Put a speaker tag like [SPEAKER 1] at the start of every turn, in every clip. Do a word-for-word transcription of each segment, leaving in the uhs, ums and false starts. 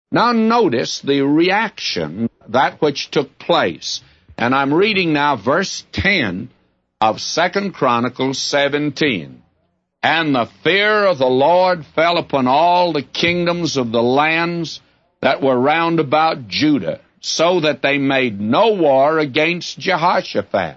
[SPEAKER 1] Now notice the reaction, that which took place. And I'm reading now verse ten of Second Chronicles seventeen. And the fear of the Lord fell upon all the kingdoms of the lands that were round about Judah, so that they made no war against Jehoshaphat.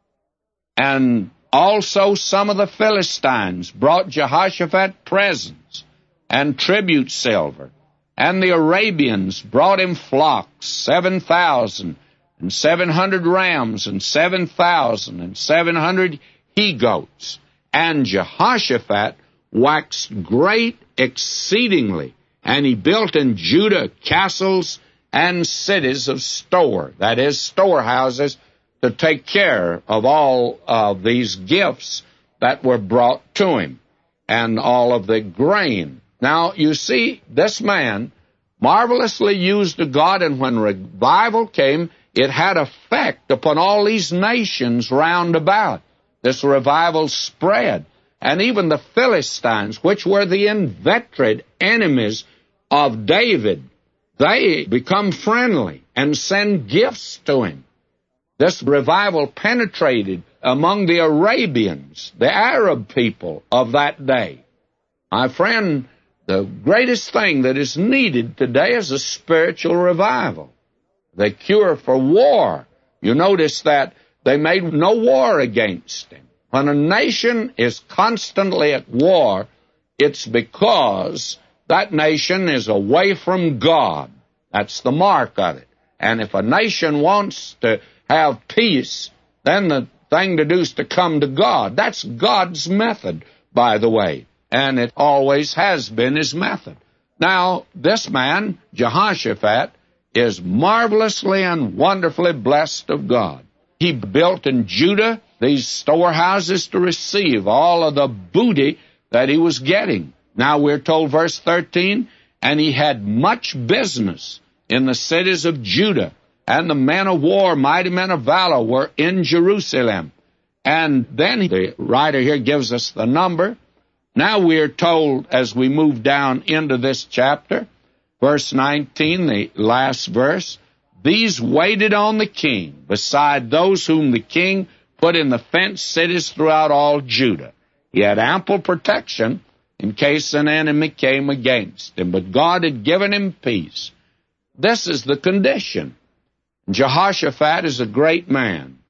[SPEAKER 1] And also some of the Philistines brought Jehoshaphat presents and tribute silver. And the Arabians brought him flocks, seven thousand, and seven hundred rams, and seven thousand, and seven hundred he-goats. And Jehoshaphat waxed great exceedingly, and he built in Judah castles and cities of store, that is, storehouses, to take care of all of these gifts that were brought to him, and all of the grain. Now, you see, this man marvelously used of God, and when revival came, it had effect upon all these nations round about. This revival spread, and even the Philistines, which were the inveterate enemies of David, they become friendly and send gifts to him. This revival penetrated among the Arabians, the Arab people of that day. My friend, the greatest thing that is needed today is a spiritual revival. The cure for war. You notice that they made no war against him. When a nation is constantly at war, it's because that nation is away from God. That's the mark of it. And if a nation wants to have peace, then the thing to do is to come to God. That's God's method, by the way, and it always has been his method. Now, this man, Jehoshaphat, is marvelously and wonderfully blessed of God. He built in Judah these storehouses to receive all of the booty that he was getting. Now we're told, verse thirteen, and he had much business in the cities of Judah, and the men of war, mighty men of valor, were in Jerusalem. And then the writer here gives us the number. Now we're told, as we move down into this chapter, verse nineteen, the last verse, these waited on the king, beside those whom the king put in the fenced cities throughout all Judah. He had ample protection in case an enemy came against him, but God had given him peace. This is the condition. Jehoshaphat is a great man.